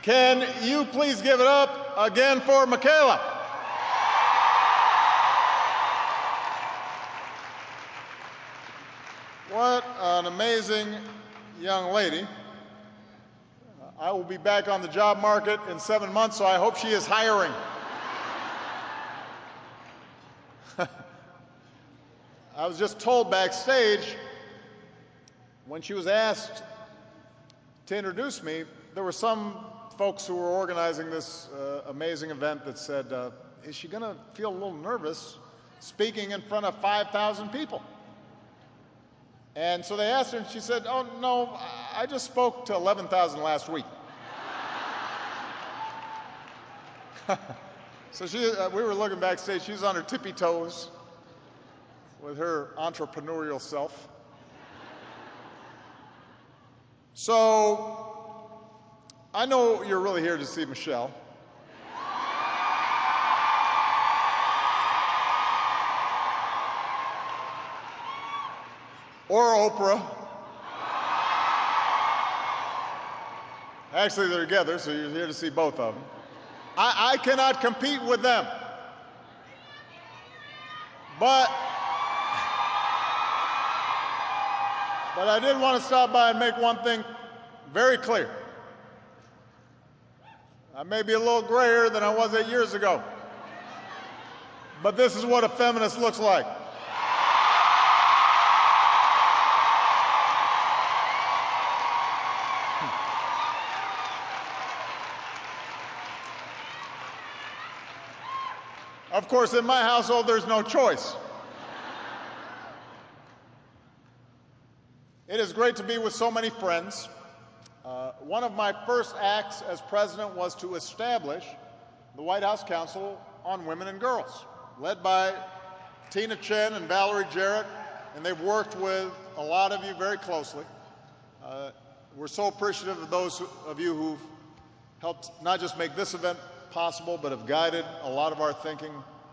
Can you please give it up again for Michaela? What an amazing young lady. I will be back on the job market in 7 months, so I hope she is hiring. I was just told backstage when she was asked to introduce me, there were some folks who were organizing this amazing event that said, is she going to feel a little nervous speaking in front of 5,000 people? And so they asked her, and she said, oh, no, I just spoke to 11,000 last week. So we were looking backstage. She was on her tippy toes with her entrepreneurial self. So I know you're really here to see Michelle. Or Oprah. Actually, they're together, so you're here to see both of them. I cannot compete with them. But I did want to stop by and make one thing very clear. I may be a little grayer than I was 8 years ago, but this is what a feminist looks like. Of course, in my household, there's no choice. It is great to be with so many friends. One of my first acts as president was to establish the White House Council on Women and Girls, led by Tina Chen and Valerie Jarrett, and they've worked with a lot of you very closely. We're so appreciative of those of you who've helped not just make this event possible, but have guided a lot of our thinking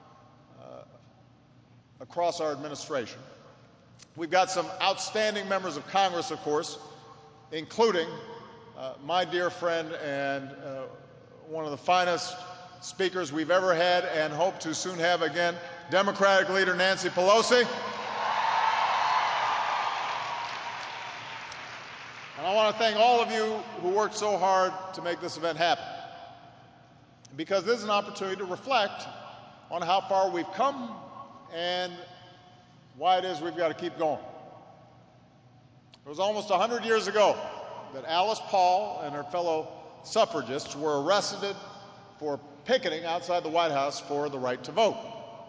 across our administration. We've got some outstanding members of Congress, of course, including my dear friend and one of the finest speakers we've ever had and hope to soon have again, Democratic leader Nancy Pelosi. And I want to thank all of you who worked so hard to make this event happen, because this is an opportunity to reflect on how far we've come and why it is we've got to keep going. It was almost 100 years ago that Alice Paul and her fellow suffragists were arrested for picketing outside the White House for the right to vote.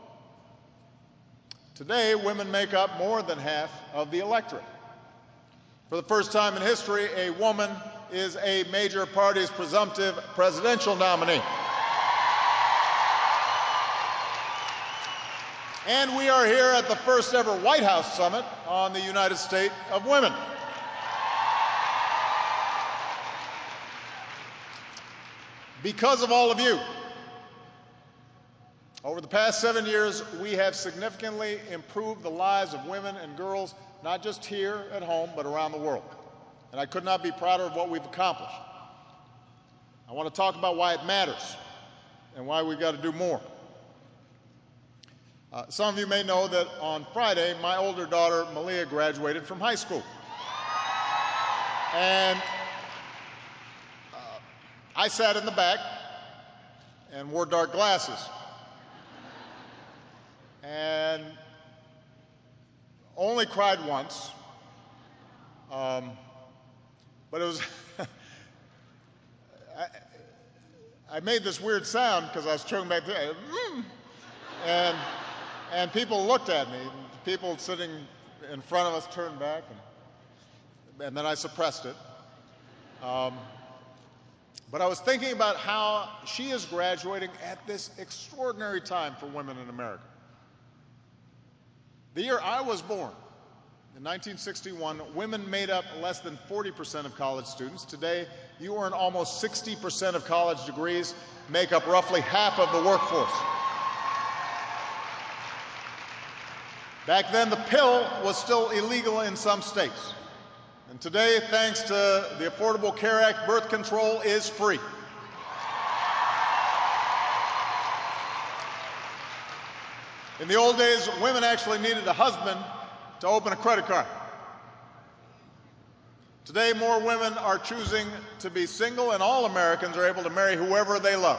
Today, women make up more than half of the electorate. For the first time in history, a woman is a major party's presumptive presidential nominee. And we are here at the first ever White House Summit on the United States of Women. Because of all of you, over the past 7 years, we have significantly improved the lives of women and girls, not just here at home, but around the world. And I could not be prouder of what we've accomplished. I want to talk about why it matters and why we've got to do more. Some of you may know that on Friday, my older daughter, Malia, graduated from high school. And I sat in the back and wore dark glasses. And only cried once. But it was, I made this weird sound because I was choking back there. And people looked at me. People sitting in front of us turned back, and then I suppressed it. But I was thinking about how she is graduating at this extraordinary time for women in America. The year I was born, in 1961, women made up less than 40% of college students. Today, you earn almost 60% of college degrees, make up roughly half of the workforce. Back then, the pill was still illegal in some states. And today, thanks to the Affordable Care Act, birth control is free. In the old days, women actually needed a husband to open a credit card. Today, more women are choosing to be single, and all Americans are able to marry whoever they love.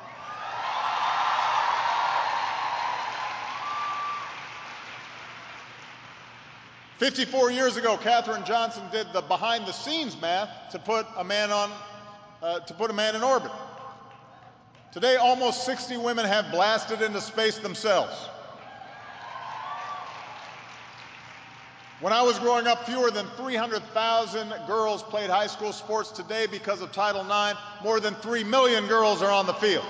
"54 years ago, Katherine Johnson did the behind-the-scenes math to put a man in orbit. Today, almost 60 women have blasted into space themselves. When I was growing up, fewer than 300,000 girls played high school sports. Today, because of Title IX, more than 3 million girls are on the field.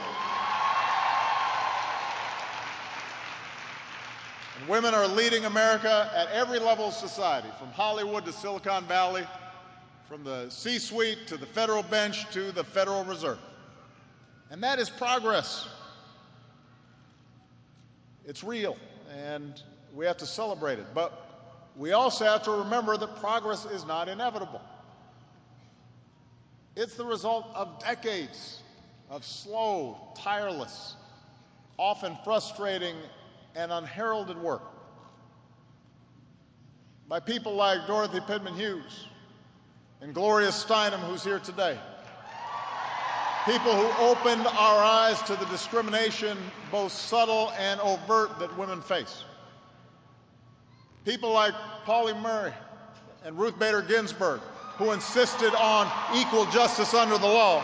And women are leading America at every level of society, from Hollywood to Silicon Valley, from the C-suite to the federal bench to the Federal Reserve. And that is progress. It's real, and we have to celebrate it. But we also have to remember that progress is not inevitable. It's the result of decades of slow, tireless, often frustrating, and unheralded work by people like Dorothy Pitman Hughes and Gloria Steinem, who's here today. People who opened our eyes to the discrimination, both subtle and overt, that women face. People like Pauli Murray and Ruth Bader Ginsburg, who insisted on equal justice under the law.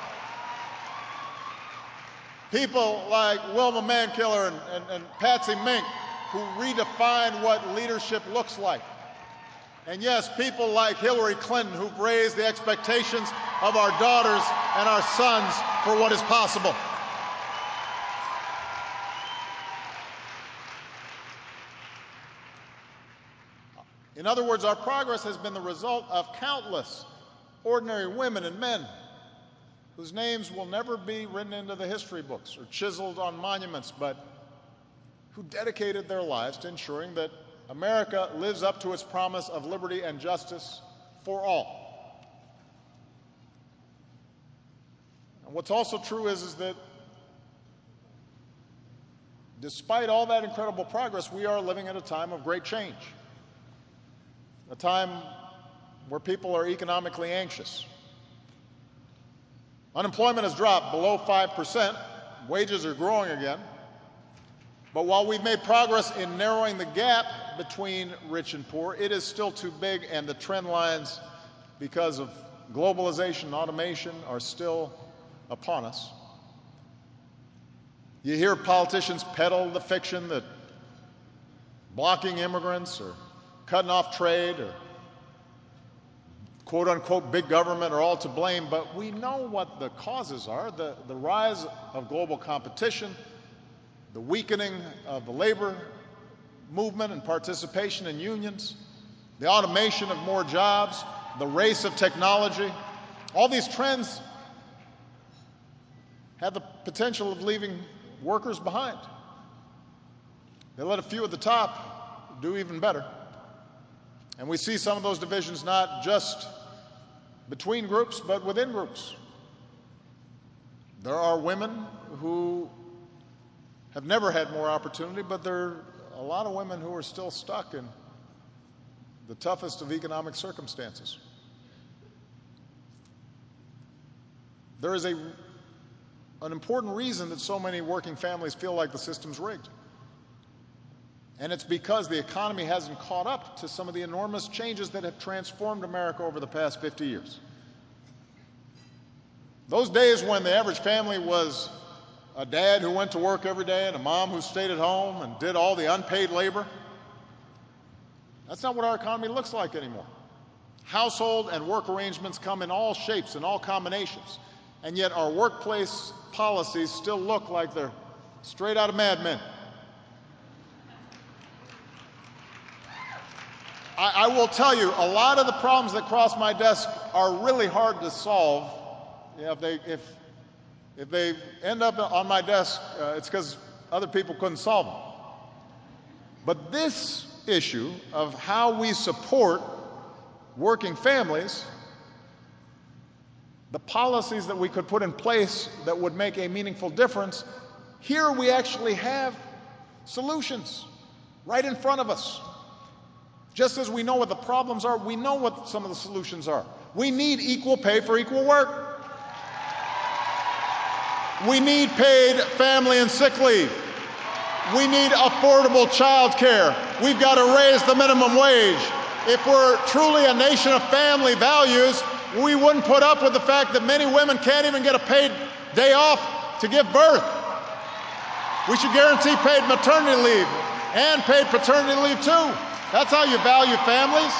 People like Wilma Mankiller and Patsy Mink, who redefined what leadership looks like. And yes, people like Hillary Clinton, who've raised the expectations of our daughters and our sons for what is possible. In other words, our progress has been the result of countless ordinary women and men whose names will never be written into the history books or chiseled on monuments, but who dedicated their lives to ensuring that America lives up to its promise of liberty and justice for all. And what's also true is that despite all that incredible progress, we are living at a time of great change. A time where people are economically anxious. Unemployment has dropped below 5%. Wages are growing again. But while we've made progress in narrowing the gap between rich and poor, it is still too big, and the trend lines, because of globalization and automation, are still upon us. You hear politicians peddle the fiction that blocking immigrants or cutting off trade or quote-unquote big government are all to blame, but we know what the causes are. The rise of global competition, the weakening of the labor movement and participation in unions, the automation of more jobs, the race of technology. All these trends have the potential of leaving workers behind. They let a few at the top do even better. And we see some of those divisions not just between groups, but within groups. There are women who have never had more opportunity, but there are a lot of women who are still stuck in the toughest of economic circumstances. There is an important reason that so many working families feel like the system's rigged. And it's because the economy hasn't caught up to some of the enormous changes that have transformed America over the past 50 years. Those days when the average family was a dad who went to work every day and a mom who stayed at home and did all the unpaid labor, that's not what our economy looks like anymore. Household and work arrangements come in all shapes and all combinations, and yet our workplace policies still look like they're straight out of Mad Men. I will tell you, a lot of the problems that cross my desk are really hard to solve. If they end up on my desk, it's because other people couldn't solve them. But this issue of how we support working families, the policies that we could put in place that would make a meaningful difference, here we actually have Solutions right in front of us. Just as we know what the problems are, we know what some of the solutions are. We need equal pay for equal work. We need paid family and sick leave. We need affordable child care. We've got to raise the minimum wage. If we're truly a nation of family values, we wouldn't put up with the fact that many women can't even get a paid day off to give birth. We should guarantee paid maternity leave and paid paternity leave too. That's how you value families.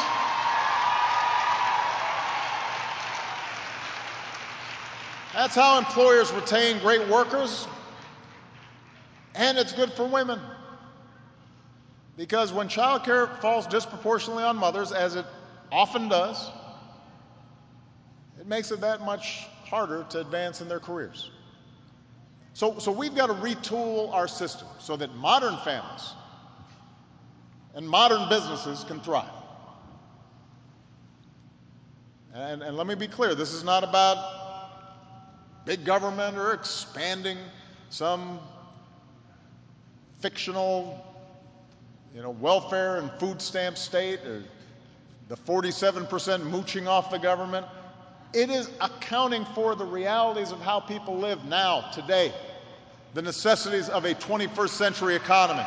That's how employers retain great workers. And it's good for women. Because when child care falls disproportionately on mothers, as it often does, it makes it that much harder to advance in their careers. So we've got to retool our system so that modern families and modern businesses can thrive. And let me be clear, this is not about big government or expanding some fictional, welfare and food stamp state, or the 47% mooching off the government. It is accounting for the realities of how people live now, today, the necessities of a 21st century economy.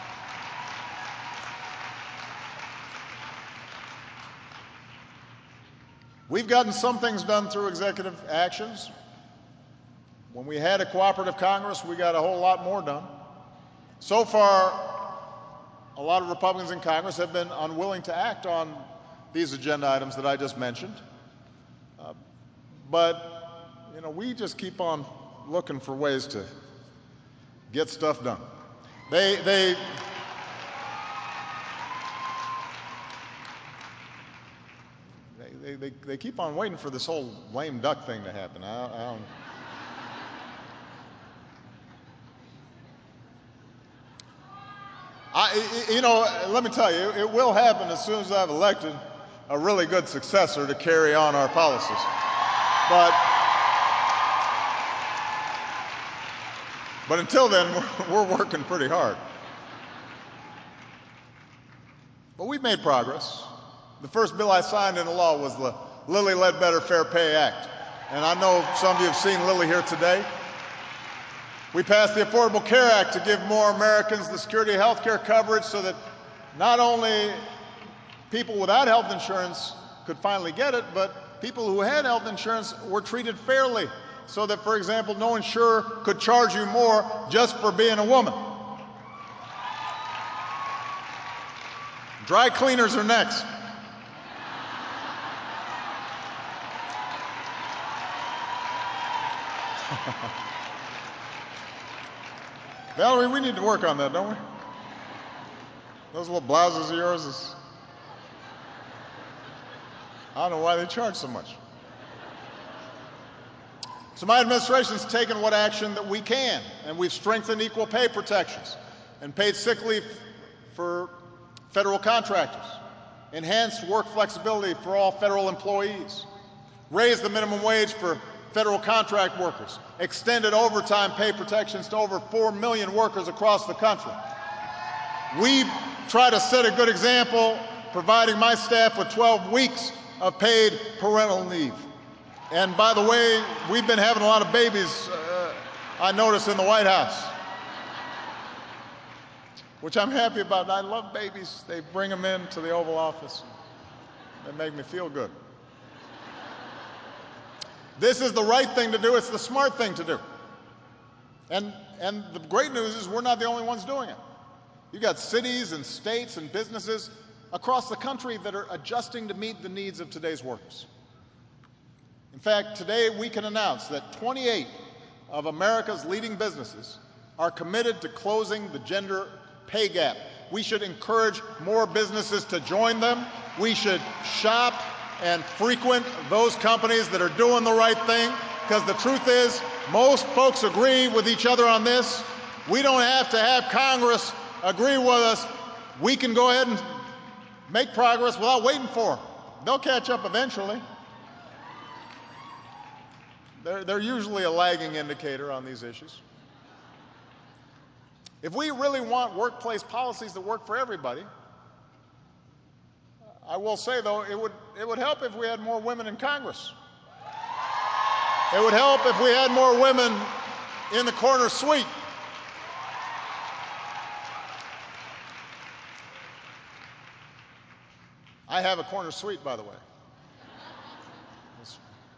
We've gotten some things done through executive actions. When we had a cooperative Congress, we got a whole lot more done. So far, a lot of Republicans in Congress have been unwilling to act on these agenda items that I just mentioned. But we just keep on looking for ways to get stuff done. They keep on waiting for this whole lame duck thing to happen. I don't. Let me tell you, it will happen as soon as I've elected a really good successor to carry on our policies. But until then, we're working pretty hard. But we've made progress. The first bill I signed into law was the Lilly Ledbetter Fair Pay Act. And I know some of you have seen Lilly here today. We passed the Affordable Care Act to give more Americans the security of health care coverage so that not only people without health insurance could finally get it, but people who had health insurance were treated fairly so that, for example, no insurer could charge you more just for being a woman. Dry cleaners are next. Valerie, we need to work on that, don't we? Those little blouses of yours I don't know why they charge so much. So my administration's taken what action that we can, and we've strengthened equal pay protections and paid sick leave for federal contractors, enhanced work flexibility for all federal employees, raised the minimum wage for federal contract workers, extended overtime pay protections to over 4 million workers across the country. We try to set a good example, providing my staff with 12 weeks of paid parental leave. And by the way, we've been having a lot of babies, I notice, in the White House, which I'm happy about. I love babies. They bring them into the Oval Office. They make me feel good. This is the right thing to do. It's the smart thing to do. And the great news is we're not the only ones doing it. You've got cities and states and businesses across the country that are adjusting to meet the needs of today's workers. In fact, today we can announce that 28 of America's leading businesses are committed to closing the gender pay gap. We should encourage more businesses to join them. We should shop and frequent those companies that are doing the right thing, because the truth is, most folks agree with each other on this. We don't have to have Congress agree with us. We can go ahead and make progress without waiting for them. They'll catch up eventually. They're usually a lagging indicator on these issues. If we really want workplace policies that work for everybody, I will say, though, it would help if we had more women in Congress. It would help if we had more women in the corner suite. I have a corner suite, by the way. Just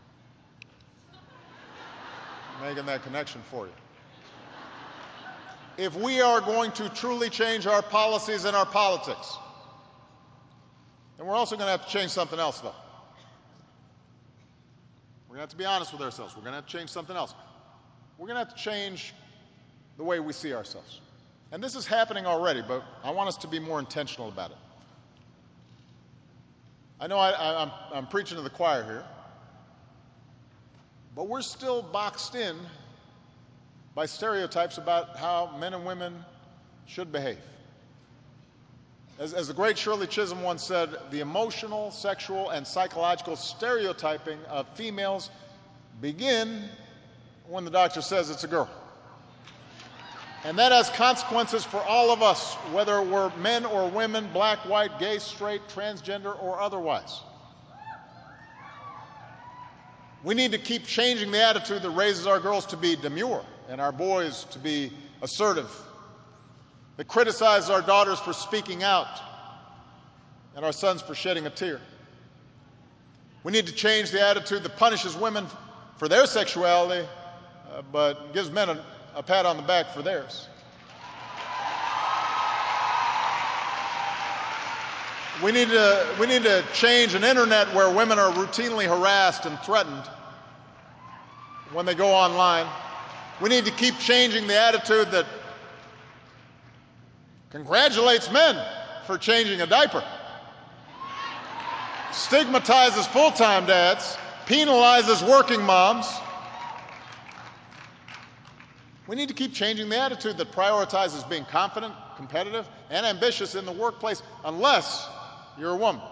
making that connection for you. If we are going to truly change our policies and our politics, then we're also going to have to change something else, though. We're going to have to be honest with ourselves. We're going to have to change something else. We're going to have to change the way we see ourselves. And this is happening already, but I want us to be more intentional about it. I know I'm preaching to the choir here, but we're still boxed in by stereotypes about how men and women should behave. As the great Shirley Chisholm once said, the emotional, sexual, and psychological stereotyping of females begin when the doctor says it's a girl. And that has consequences for all of us, whether we're men or women, black, white, gay, straight, transgender, or otherwise. We need to keep changing the attitude that raises our girls to be demure and our boys to be assertive, that criticizes our daughters for speaking out and our sons for shedding a tear. We need to change the attitude that punishes women for their sexuality, but gives men a pat on the back for theirs. We need to change an internet where women are routinely harassed and threatened when they go online. We need to keep changing the attitude that congratulates men for changing a diaper, stigmatizes full-time dads, penalizes working moms. We need to keep changing the attitude that prioritizes being confident, competitive, and ambitious in the workplace unless you're a woman.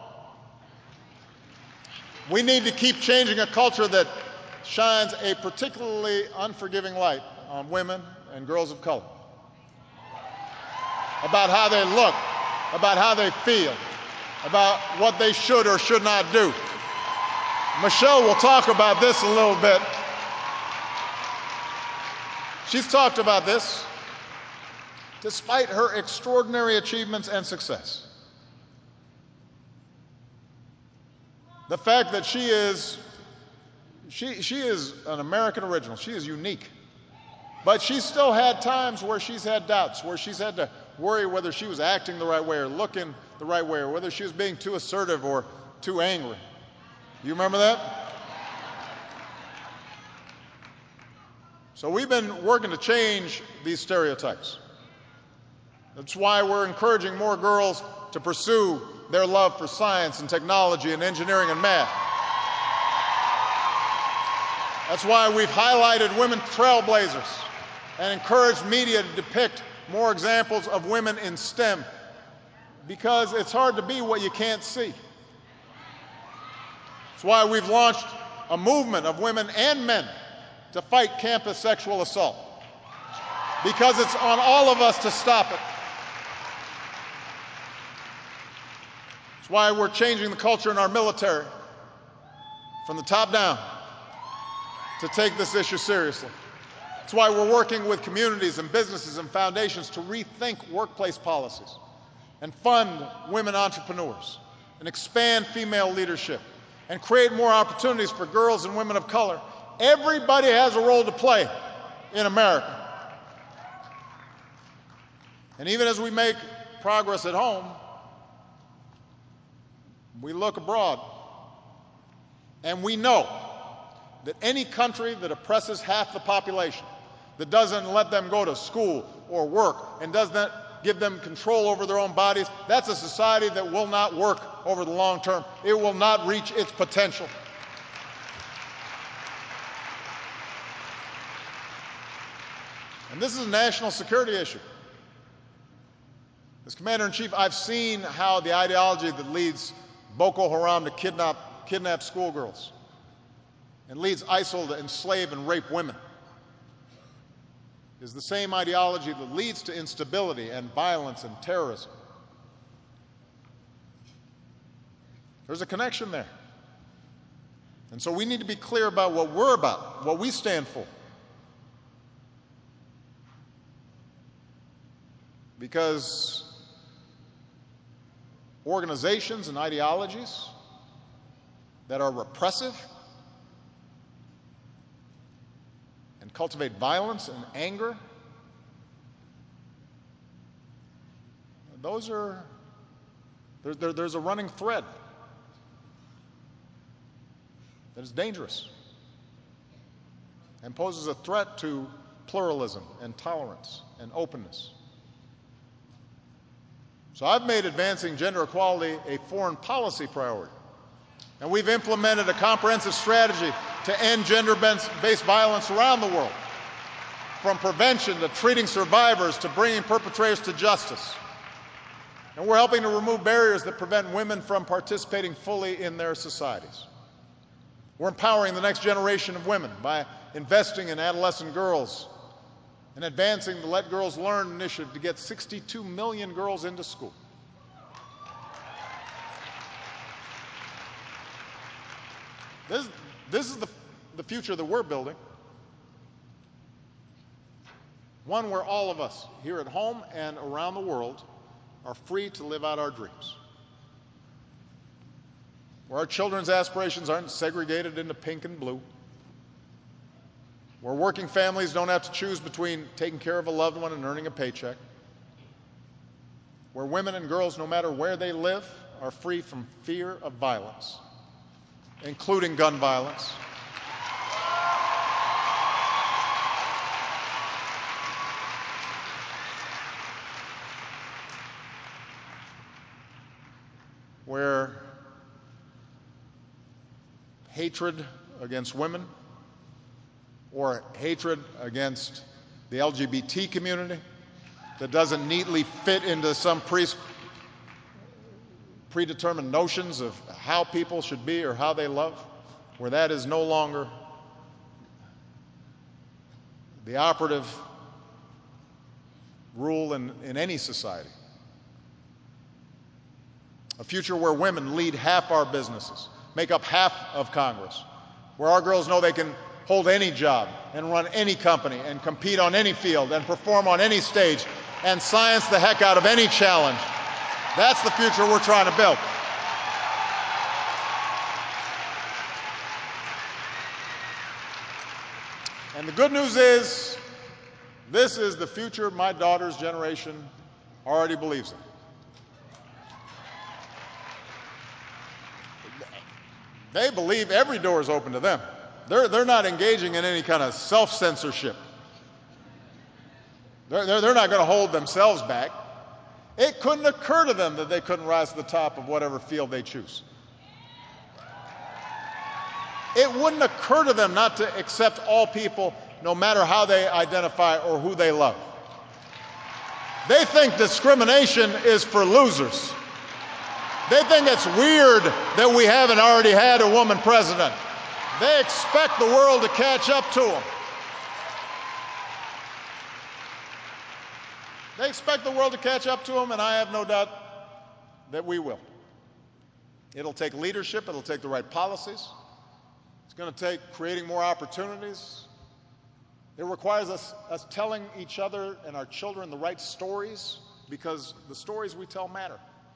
We need to keep changing a culture that shines a particularly unforgiving light on women and girls of color, about how they look, about how they feel, about what they should or should not do. Michelle will talk about this a little bit. She's talked about this despite her extraordinary achievements and success. The fact that she is an American original. She is unique. But she's still had times where she's had doubts, where she's had to worry whether she was acting the right way or looking the right way, or whether she was being too assertive or too angry. You remember that? So we've been working to change these stereotypes. That's why we're encouraging more girls to pursue their love for science and technology and engineering and math. That's why we've highlighted women trailblazers and encouraged media to depict more examples of women in STEM, because it's hard to be what you can't see. That's why we've launched a movement of women and men to fight campus sexual assault, because it's on all of us to stop it. That's why we're changing the culture in our military from the top down to take this issue seriously. That's why we're working with communities and businesses and foundations to rethink workplace policies and fund women entrepreneurs and expand female leadership and create more opportunities for girls and women of color. Everybody has a role to play in America. And even as we make progress at home, we look abroad and we know that any country that oppresses half the population, that doesn't let them go to school or work and doesn't give them control over their own bodies, that's a society that will not work over the long term. It will not reach its potential. And this is a national security issue. As Commander-in-Chief, I've seen how the ideology that leads Boko Haram to kidnap schoolgirls and leads ISIL to enslave and rape women is the same ideology that leads to instability and violence and terrorism. There's a connection there. And so we need to be clear about what we're about, what we stand for. Because organizations and ideologies that are repressive and cultivate violence and anger, there's a running thread that is dangerous and poses a threat to pluralism and tolerance and openness. So I've made advancing gender equality a foreign policy priority. And we've implemented a comprehensive strategy to end gender-based violence around the world, from prevention to treating survivors to bringing perpetrators to justice. And we're helping to remove barriers that prevent women from participating fully in their societies. We're empowering the next generation of women by investing in adolescent girls and advancing the Let Girls Learn initiative to get 62 million girls into school. This is the future that we're building. One where all of us, here at home and around the world, are free to live out our dreams. Where our children's aspirations aren't segregated into pink and blue. Where working families don't have to choose between taking care of a loved one and earning a paycheck. Where women and girls, no matter where they live, are free from fear of violence, including gun violence. Where hatred against women or hatred against the LGBT community that doesn't neatly fit into some predetermined notions of how people should be or how they love, where that is no longer the operative rule in any society. A future where women lead half our businesses, make up half of Congress, where our girls know they can hold any job and run any company and compete on any field and perform on any stage and science the heck out of any challenge. That's the future we're trying to build. And the good news is, this is the future my daughter's generation already believes in. They believe every door is open to them. They're not engaging in any kind of self-censorship. They're not going to hold themselves back. It couldn't occur to them that they couldn't rise to the top of whatever field they choose. It wouldn't occur to them not to accept all people, no matter how they identify or who they love. They think discrimination is for losers. They think it's weird that we haven't already had a woman president. They expect the world to catch up to them. They expect the world to catch up to them, and I have no doubt that we will. It'll take leadership. It'll take the right policies. It's going to take creating more opportunities. It requires us telling each other and our children the right stories, because the stories we tell matter.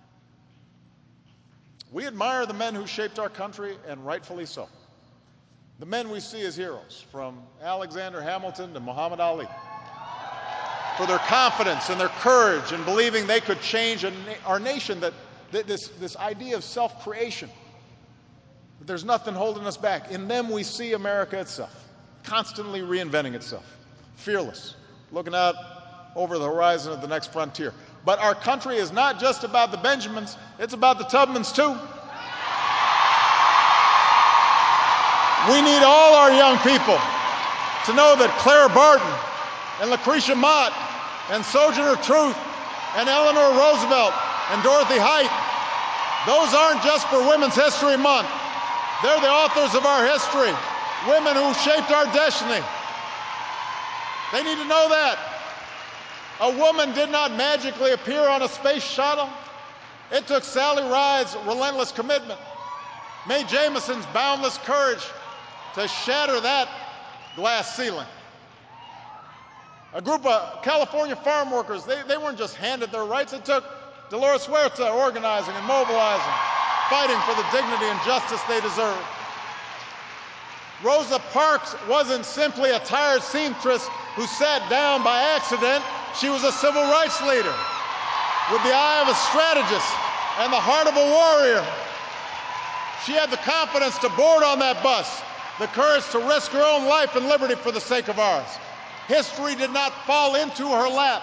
We admire the men who shaped our country, and rightfully so. The men we see as heroes, from Alexander Hamilton to Muhammad Ali, for their confidence and their courage in believing they could change our nation, that this idea of self-creation, that there's nothing holding us back. In them we see America itself, constantly reinventing itself, fearless, looking out over the horizon of the next frontier. But our country is not just about the Benjamins, it's about the Tubmans too. We need all our young people to know that Clara Barton and Lucretia Mott and Sojourner Truth and Eleanor Roosevelt and Dorothy Height, those aren't just for Women's History Month. They're the authors of our history, women who shaped our destiny. They need to know that. A woman did not magically appear on a space shuttle. It took Sally Ride's relentless commitment, Mae Jamison's boundless courage to shatter that glass ceiling. A group of California farm workers, they weren't just handed their rights. It took Dolores Huerta organizing and mobilizing, fighting for the dignity and justice they deserve. Rosa Parks wasn't simply a tired seamstress who sat down by accident. She was a civil rights leader with the eye of a strategist and the heart of a warrior. She had the confidence to board on that bus, the courage to risk her own life and liberty for the sake of ours. History did not fall into her lap.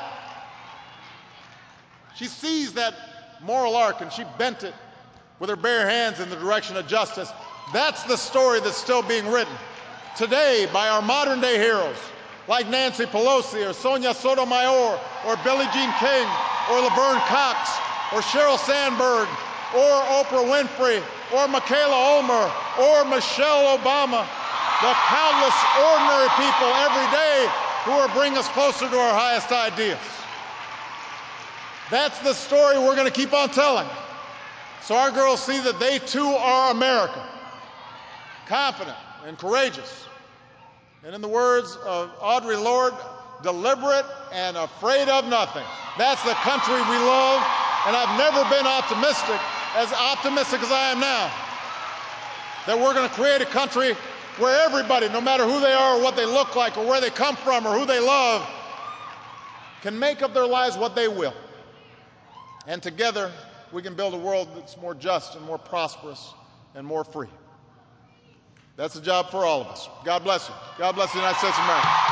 She seized that moral arc and she bent it with her bare hands in the direction of justice. That's the story that's still being written today by our modern day heroes like Nancy Pelosi or Sonia Sotomayor or Billie Jean King or Laverne Cox or Sheryl Sandberg or Oprah Winfrey or Michaela Ulmer or Michelle Obama, the countless ordinary people every day who are bringing us closer to our highest ideals. That's the story we're going to keep on telling, so our girls see that they too are America, confident and courageous. And in the words of Audre Lorde, deliberate and afraid of nothing. That's the country we love, and I've never been as optimistic as I am now, that we're going to create a country where everybody, no matter who they are or what they look like or where they come from or who they love, can make of their lives what they will. And together, we can build a world that's more just and more prosperous and more free. That's a job for all of us. God bless you. God bless the United States of America.